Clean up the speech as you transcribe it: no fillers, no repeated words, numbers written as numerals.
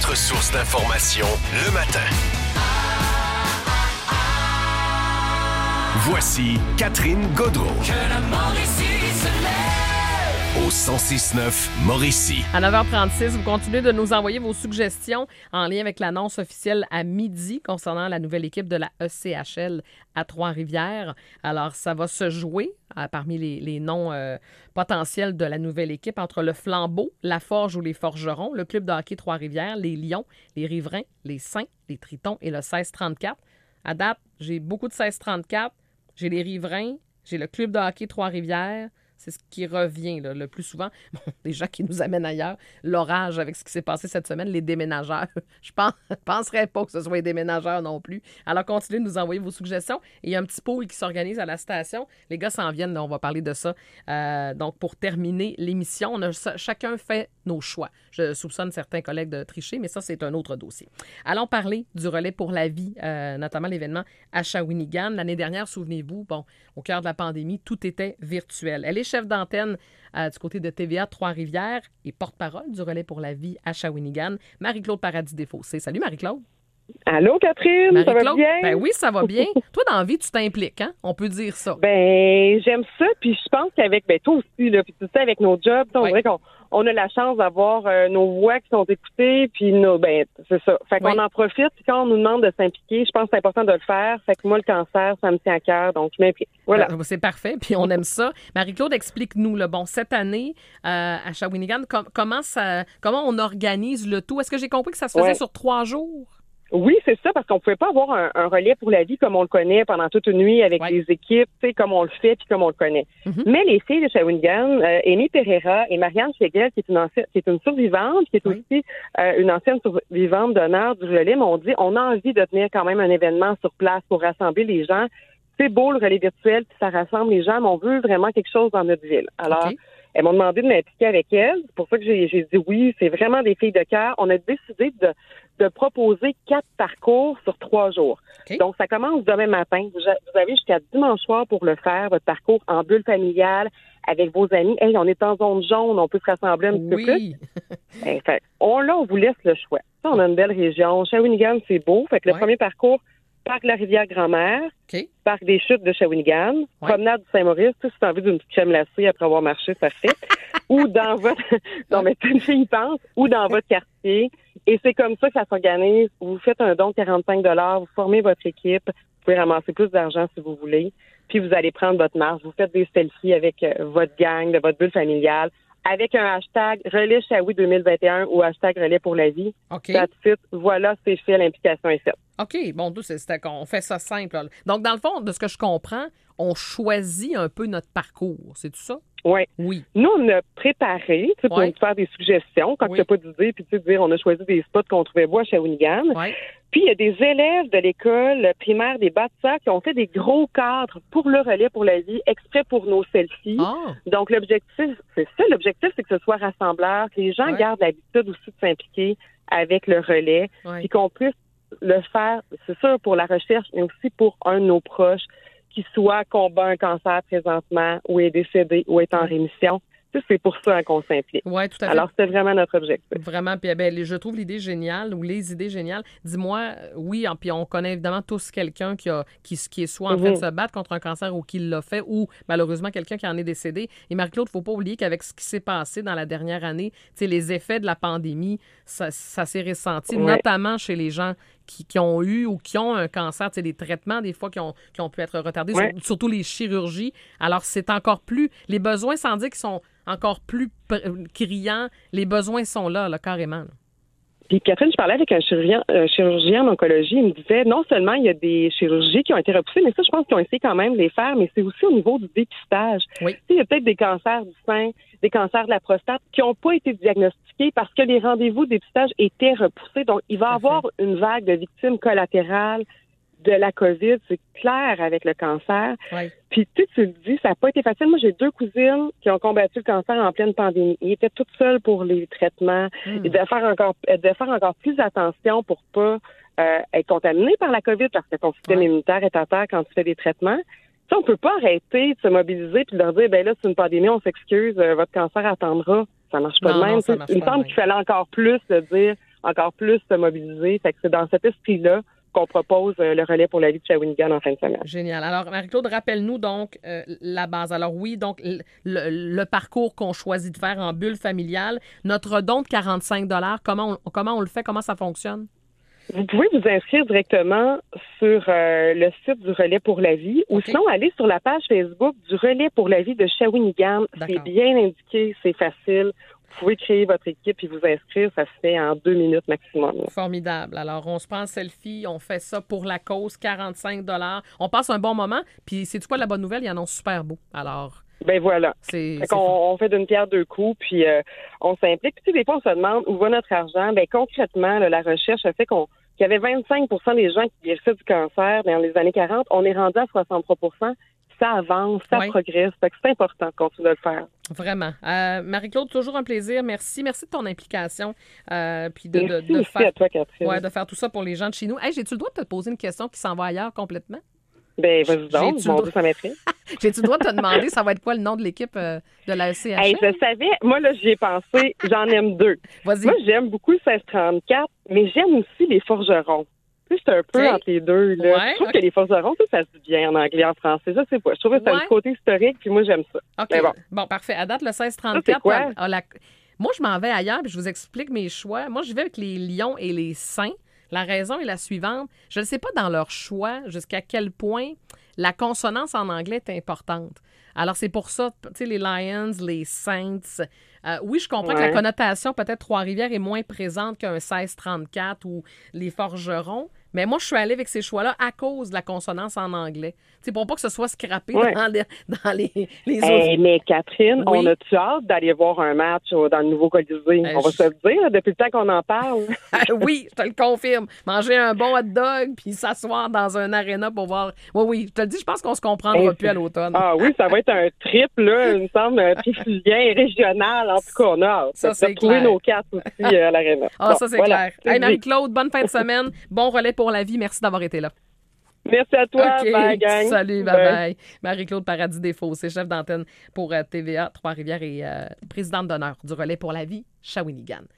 votre source d'information le matin. Voici Catherine Gaudreault. Que la Mauricie se lève. Au 106.9 Mauricie. À 9h36, vous continuez de nous envoyer vos suggestions en lien avec l'annonce officielle à midi concernant la nouvelle équipe de la ECHL à Trois-Rivières. Alors, ça va se jouer parmi les noms potentiels de la nouvelle équipe entre le Flambeau, la Forge ou les Forgerons, le club de hockey Trois-Rivières, les Lions, les Riverains, les Saints, les Tritons et le 1634. À date, j'ai beaucoup de 1634. J'ai les Riverains, j'ai le club de hockey Trois-Rivières. C'est ce qui revient là, le plus souvent. Bon, des gens qui nous amènent ailleurs. L'orage avec ce qui s'est passé cette semaine, les déménageurs. Je penserais pas que ce soit les déménageurs non plus. Alors, continuez de nous envoyer vos suggestions. Et il y a un petit pool qui s'organise à la station. Les gars s'en viennent, là, on va parler de ça. Donc, pour terminer l'émission, chacun fait nos choix. Je soupçonne certains collègues de tricher, mais ça, c'est un autre dossier. Allons parler du relais pour la vie, notamment l'événement à Shawinigan. L'année dernière, souvenez-vous, bon, au cœur de la pandémie, tout était virtuel. Elle est chef d'antenne du côté de TVA Trois-Rivières et porte-parole du relais pour la vie à Shawinigan, Marie-Claude Paradis-Desfossés. Salut Marie-Claude. Allô Catherine, ça va bien? Ben oui, ça va bien. Toi, dans la vie, tu t'impliques, hein? On peut dire ça. Ben, j'aime ça, puis je pense qu'avec, toi aussi, là, puis tu sais, avec nos jobs, on dirait qu'on a la chance d'avoir nos voix qui sont écoutées, puis c'est ça. Fait qu'on en profite, puis quand on nous demande de s'impliquer, je pense que c'est important de le faire. Fait que moi, le cancer, ça me tient à cœur, donc je m'implique. Voilà. C'est parfait, puis on aime ça. Marie-Claude, explique-nous, là, bon, cette année, à Shawinigan, comment on organise le tout? Est-ce que j'ai compris que ça se faisait sur 3 jours? Oui, c'est ça, parce qu'on pouvait pas avoir un relais pour la vie comme on le connaît pendant toute une nuit avec des équipes, tu sais, comme on le fait puis comme on le connaît. Mm-hmm. Mais les filles de Shawinigan, Amy Pereira et Marianne Schlegel, qui est une survivante, qui est aussi une ancienne survivante d'honneur du relais, m'ont dit, on a envie de tenir quand même un événement sur place pour rassembler les gens. C'est beau le relais virtuel, puis ça rassemble les gens, mais on veut vraiment quelque chose dans notre ville. Alors, elles m'ont demandé de m'impliquer avec elles. C'est pour ça que j'ai dit oui. C'est vraiment des filles de cœur. On a décidé de proposer 4 parcours sur 3 jours. Okay. Donc, ça commence demain matin. Vous avez jusqu'à dimanche soir pour le faire, votre parcours en bulle familiale avec vos amis. Hey, on est en zone jaune, on peut se rassembler un petit peu plus. Fait, on vous laisse le choix. Ça, on a une belle région. Shawinigan, c'est beau. Fait que le premier parcours, Parc de la Rivière-Grand-Mère, Parc des Chutes de Shawinigan, Promenade du Saint-Maurice, si tu as envie d'une petite crème glacée après avoir marché, ça fait. Ou dans votre... non, mais une fille pense. Ou dans votre quartier. Et c'est comme ça que ça s'organise. Vous faites un don de 45 $, vous formez votre équipe, vous pouvez ramasser plus d'argent si vous voulez, puis vous allez prendre votre marche, vous faites des selfies avec votre gang, de votre bulle familiale, avec un hashtag Relais Shawi 2021 ou hashtag Relais pour la vie. OK. Voilà, c'est fait, l'implication est faite. OK, bon, on fait ça simple. Là. Donc, dans le fond, de ce que je comprends, on choisit un peu notre parcours, c'est tout ça? Oui. Nous, on a préparé pour nous faire des suggestions quand tu n'as pas d'idée, puis tu dire on a choisi des spots qu'on trouvait beaux à Shawinigan. Puis, il y a des élèves de l'école primaire des Bâtisseurs qui ont fait des gros cadres pour le relais pour la vie, exprès pour nos selfies. Donc, l'objectif, c'est que ce soit rassembleur, que les gens gardent l'habitude aussi de s'impliquer avec le relais, puis qu'on puisse le faire, c'est sûr, pour la recherche, mais aussi pour un de nos proches qui soit combat un cancer présentement, ou est décédé, ou est en rémission. C'est pour ça qu'on s'implique. Oui, tout à fait. Alors, c'était vraiment notre objectif. Vraiment. Puis, je trouve l'idée géniale, ou les idées géniales. Dis-moi, puis on connaît évidemment tous quelqu'un qui est soit en train de se battre contre un cancer ou qui l'a fait, ou malheureusement quelqu'un qui en est décédé. Et Marie-Claude, il ne faut pas oublier qu'avec ce qui s'est passé dans la dernière année, les effets de la pandémie, ça s'est ressenti, notamment chez les gens qui ont eu ou qui ont un cancer, des traitements des fois qui ont pu être retardés, surtout les chirurgies. Alors, c'est encore plus... Les besoins, sans dire qu'ils sont encore plus criants, les besoins sont là carrément. Là. Puis Catherine, je parlais avec un chirurgien en oncologie, il me disait non seulement il y a des chirurgies qui ont été repoussées, mais ça, je pense qu'ils ont essayé quand même de les faire, mais c'est aussi au niveau du dépistage. Il y a peut-être des cancers du sein, des cancers de la prostate qui n'ont pas été diagnostiqués parce que les rendez-vous de dépistage étaient repoussés. Donc, il va y avoir une vague de victimes collatérales de la COVID, c'est clair avec le cancer. Puis tu le dis, ça n'a pas été facile. Moi, j'ai 2 cousines qui ont combattu le cancer en pleine pandémie. Ils étaient toutes seules pour les traitements. Ils devaient faire encore plus attention pour pas être contaminées par la COVID parce que ton système immunitaire est à terre quand tu fais des traitements. Ça, on peut pas arrêter de se mobiliser puis de leur dire, là, c'est une pandémie, on s'excuse, votre cancer attendra. Ça marche pas de même. Il me semble qu'il fallait encore plus de dire, encore plus se mobiliser. Fait que c'est dans cet esprit-là qu'on propose le relais pour la vie de Shawinigan en fin de semaine. Génial. Alors, Marie-Claude, rappelle-nous donc la base. Alors oui, donc le parcours qu'on choisit de faire en bulle familiale, notre don de 45 $, comment on le fait? Comment ça fonctionne? Vous pouvez vous inscrire directement sur le site du Relais pour la vie ou sinon aller sur la page Facebook du Relais pour la vie de Shawinigan. C'est bien indiqué, c'est facile. Vous pouvez créer votre équipe et vous inscrire. Ça se fait en 2 minutes maximum. Formidable. Alors, on se prend en selfie, on fait ça pour la cause, 45 $. On passe un bon moment. Puis, c'est quoi la bonne nouvelle? Il y en a super beau. Alors... Ben voilà. On fait d'une pierre deux coups, puis on s'implique. Puis des fois, on se demande où va notre argent. Ben concrètement, la recherche a fait qu'il y avait 25 % des gens qui guérissaient du cancer dans les années 40. On est rendu à 63 %. Ça avance, ça progresse. Fait que c'est important de continuer de le faire. Vraiment. Marie-Claude, toujours un plaisir. Merci. Merci de ton implication. Puis de faire, à toi, Catherine. Ouais, de faire tout ça pour les gens de chez nous. Hey, j'ai-tu le droit de te poser une question qui s'en va ailleurs complètement? Ben, vas-y donc, mon Dieu, ça m'effraie. J'ai-tu le droit de te demander, ça va être quoi le nom de l'équipe de la SCHL? Hey, je savais, moi, là, j'y ai pensé, j'en aime 2. Vas-y. Moi, j'aime beaucoup le 1634, mais j'aime aussi les forgerons. Tu sais, c'est un peu entre les deux, là. Ouais, je trouve que les forgerons, ça se dit bien en anglais, en français, je sais pas. Je trouve que c'est un côté historique, puis moi, j'aime ça. OK. Mais bon, parfait. À date, le 1634, moi, je m'en vais ailleurs, puis je vous explique mes choix. Moi, je vais avec les lions et les saints. La raison est la suivante. Je ne sais pas dans leur choix jusqu'à quel point la consonance en anglais est importante. Alors, c'est pour ça, tu sais, les Lions, les Saints. Oui, je comprends que la connotation, peut-être Trois-Rivières, est moins présente qu'un 1634 ou les forgerons. Mais moi, je suis allée avec ces choix-là à cause de la consonance en anglais. C'est pour pas que ce soit scrappé dans les autres. Mais Catherine, on a-tu hâte d'aller voir un match dans le nouveau Colisée? On va se le dire depuis le temps qu'on en parle. Oui, je te le confirme. Manger un bon hot dog puis s'asseoir dans un aréna pour voir. Oui, je te le dis, je pense qu'on se comprendra plus à l'automne. Ah oui, ça va être un trip, là, il me semble, trifluvien et régional. En tout cas, on a hâte. Ça, c'est trouver nos cartes aussi à l'aréna. Ah, ça, c'est clair. Hey, Marie-Claude, bonne fin de semaine. Bon relais pour la vie. Merci d'avoir été là. Merci à toi. Bye, gang. Salut, bye-bye. Marie-Claude Paradis-Desfossés, chef d'antenne pour TVA Trois-Rivières et présidente d'honneur du Relais pour la vie, Shawinigan.